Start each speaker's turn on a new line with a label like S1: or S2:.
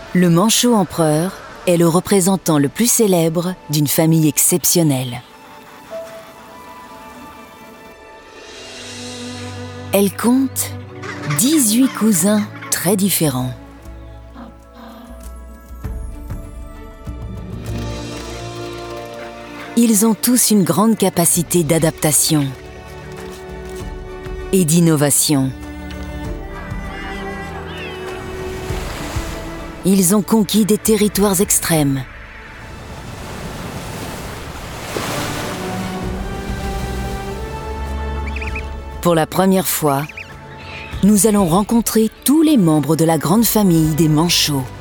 S1: Le manchot empereur est le représentant le plus célèbre d'une famille exceptionnelle. Elle compte 18 cousins très différents. Ils ont tous une grande capacité d'adaptation et d'innovation. Ils ont conquis des territoires extrêmes. Pour la première fois, nous allons rencontrer tous les membres de la grande famille des manchots.